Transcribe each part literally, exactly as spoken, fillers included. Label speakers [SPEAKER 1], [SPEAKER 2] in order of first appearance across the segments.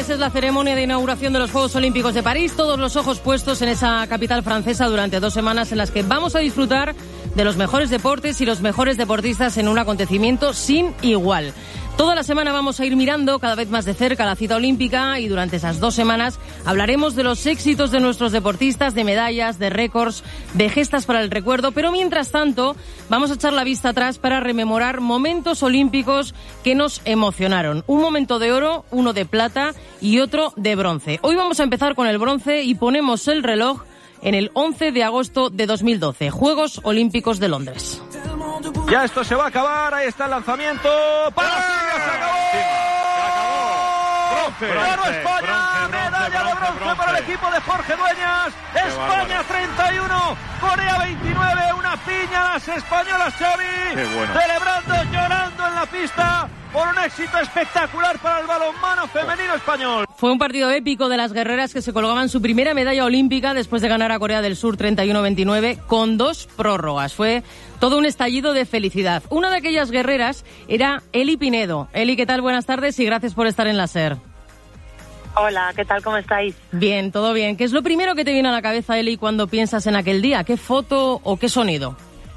[SPEAKER 1] viernes es la ceremonia de inauguración de los Juegos Olímpicos de París. Todos los ojos puestos en esa capital francesa durante dos semanas en las que vamos a disfrutar de los mejores deportes y los mejores deportistas en un acontecimiento sin igual. Toda la semana vamos a ir mirando cada vez más de cerca la cita olímpica y durante esas dos semanas hablaremos de los éxitos de nuestros deportistas, de medallas, de récords, de gestas para el recuerdo. Pero mientras tanto vamos a echar la vista atrás para rememorar momentos olímpicos que nos emocionaron. Un momento de oro, uno de plata y otro de bronce. Hoy vamos a empezar con el bronce y ponemos el reloj en el once de agosto de dos mil doce, Juegos Olímpicos de Londres.
[SPEAKER 2] Ya esto se va a acabar, ahí está el lanzamiento. ¡Para Silvia, se acabó! ¡Bronce! ¡Ganó España! ¡Medalla de bronce para el equipo de Jorge Dueñas! ¡España treinta y uno! ¡Corea veintinueve! ¡Una piña a las españolas, Xavi! Bueno. Celebrando, llorando en la pista por un éxito espectacular para el balonmano femenino español.
[SPEAKER 1] Fue un partido épico de las guerreras que se colgaban su primera medalla olímpica después de ganar a Corea del Sur treinta y uno a veintinueve con dos prórrogas. Fue todo un estallido de felicidad. Una de aquellas guerreras era Eli Pinedo. Eli, ¿qué tal? Buenas tardes y gracias por estar en la SER.
[SPEAKER 3] Hola, ¿qué tal? ¿Cómo estáis?
[SPEAKER 1] Bien, todo bien. ¿Qué es lo primero que te viene a la cabeza, Eli, cuando piensas en aquel día? ¿Qué foto o qué sonido?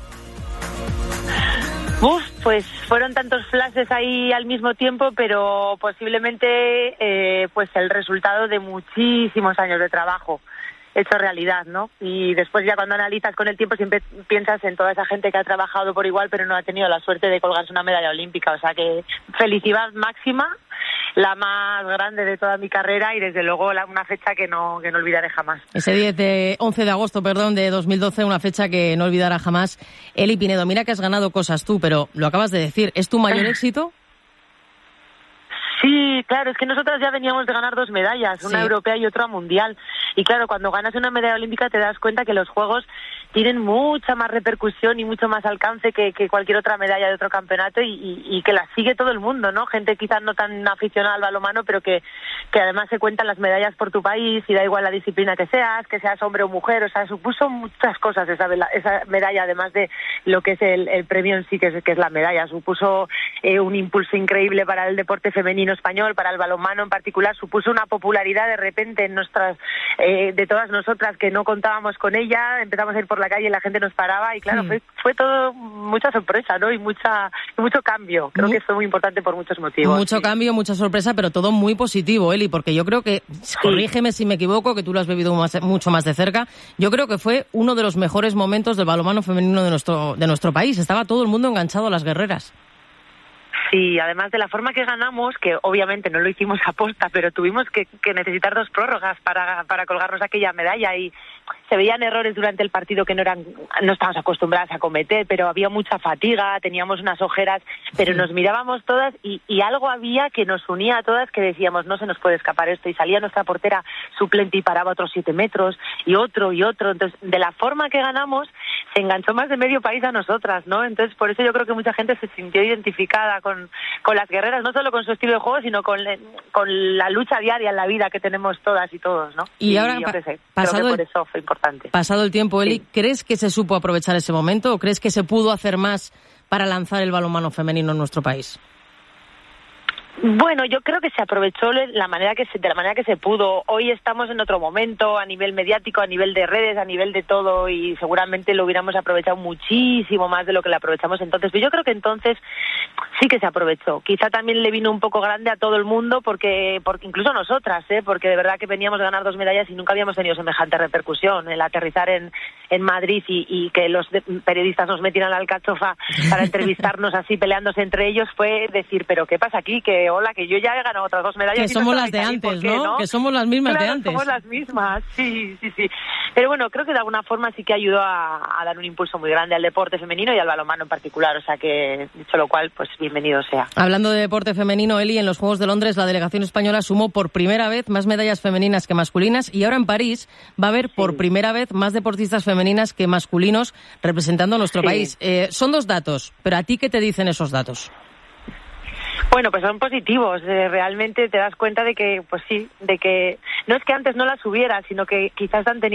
[SPEAKER 3] Uf, pues fueron tantos flashes ahí al mismo tiempo, pero posiblemente eh, pues el resultado de muchísimos años de trabajo hecho realidad, ¿no? Y después ya cuando analizas con el tiempo siempre piensas en toda esa gente que ha trabajado por igual pero no ha tenido la suerte de colgarse una medalla olímpica. O sea que felicidad máxima, la más grande de toda mi carrera y desde luego la, una fecha que no que no olvidaré jamás.
[SPEAKER 1] Ese diez de, once de agosto, perdón, de dos mil doce, una fecha que no olvidará jamás. Eli Pinedo, mira que has ganado cosas tú, pero lo acabas de decir, ¿es tu mayor éxito?
[SPEAKER 3] Sí, claro, es que nosotras ya veníamos de ganar dos medallas, una sí. europea y otra mundial. Y claro, cuando ganas una medalla olímpica te das cuenta que los Juegos tienen mucha más repercusión y mucho más alcance que, que cualquier otra medalla de otro campeonato y, y, y que la sigue todo el mundo, ¿no? Gente quizás no tan aficionada al balonmano, pero que, que además se cuentan las medallas por tu país y da igual la disciplina que seas, que seas hombre o mujer. O sea, supuso muchas cosas esa, esa medalla, además de lo que es el, el premio en sí, que es, que es la medalla. Supuso eh, un impulso increíble para el deporte femenino español, para el balonmano en particular. Supuso una popularidad de repente en nuestras eh, de todas nosotras que no contábamos con ella. Empezamos a ir por la calle y la gente nos paraba y claro, sí. fue, fue todo mucha sorpresa, ¿no? Y mucha y mucho cambio. Creo muy, que fue muy importante por muchos motivos.
[SPEAKER 1] Mucho sí. cambio, mucha sorpresa, pero todo muy positivo, Eli, porque yo creo que, sí. corrígeme si me equivoco, que tú lo has vivido más, mucho más de cerca, yo creo que fue uno de los mejores momentos del balonmano femenino de nuestro, de nuestro país. Estaba todo el mundo enganchado a las guerreras.
[SPEAKER 3] Sí, además de la forma que ganamos, que obviamente no lo hicimos a posta, pero tuvimos que, que necesitar dos prórrogas para, para colgarnos aquella medalla y se veían errores durante el partido que no eran no estábamos acostumbradas a cometer, pero había mucha fatiga, teníamos unas ojeras, pero sí. nos mirábamos todas y, y algo había que nos unía a todas que decíamos, no se nos puede escapar esto, y salía nuestra portera suplente y paraba otros siete metros, y otro, y otro. Entonces, de la forma que ganamos, se enganchó más de medio país a nosotras, ¿no? Entonces, por eso yo creo que mucha gente se sintió identificada con, con las guerreras, no solo con su estilo de juego, sino con, con la lucha diaria en la vida que tenemos todas y todos, ¿no?
[SPEAKER 1] Y, y ahora,
[SPEAKER 3] yo
[SPEAKER 1] pa-
[SPEAKER 3] qué sé,
[SPEAKER 1] pasado
[SPEAKER 3] creo que por
[SPEAKER 1] el,
[SPEAKER 3] eso fue importante.
[SPEAKER 1] Pasado el tiempo, Eli,
[SPEAKER 3] sí.
[SPEAKER 1] ¿crees que se supo aprovechar ese momento o crees que se pudo hacer más para lanzar el balonmano femenino en nuestro país?
[SPEAKER 3] Bueno, yo creo que se aprovechó la manera que se, de la manera que se pudo. Hoy estamos en otro momento, a nivel mediático, a nivel de redes, a nivel de todo, y seguramente lo hubiéramos aprovechado muchísimo más de lo que lo aprovechamos entonces. Pero yo creo que entonces sí que se aprovechó. Quizá también le vino un poco grande a todo el mundo, porque, porque incluso nosotras, ¿eh? porque de verdad que veníamos de ganar dos medallas y nunca habíamos tenido semejante repercusión. El aterrizar en, en Madrid y, y que los de, periodistas nos metieran a la alcachofa para entrevistarnos así, peleándose entre ellos, fue decir, ¿pero qué pasa aquí? Que hola, que yo ya he ganado otras dos medallas.
[SPEAKER 1] Que somos
[SPEAKER 3] no
[SPEAKER 1] las de antes,
[SPEAKER 3] qué,
[SPEAKER 1] ¿no?
[SPEAKER 3] ¿no?
[SPEAKER 1] Que somos las mismas
[SPEAKER 3] claro,
[SPEAKER 1] de antes.
[SPEAKER 3] somos las mismas, sí, sí, sí. Pero bueno, creo que de alguna forma sí que ayudó a, a dar un impulso muy grande al deporte femenino y al balonmano en particular. O sea que, dicho lo cual, pues bienvenido sea.
[SPEAKER 1] Hablando de deporte femenino, Eli, en los Juegos de Londres la delegación española sumó por primera vez más medallas femeninas que masculinas y ahora en París va a haber sí. por primera vez más deportistas femeninas que masculinos representando a nuestro sí. país. Eh, son dos datos, pero ¿a ti qué te dicen esos datos?
[SPEAKER 3] Bueno, pues son positivos. Eh, realmente te das cuenta de que, pues sí, de que no es que antes no las hubiera, sino que quizás han tenido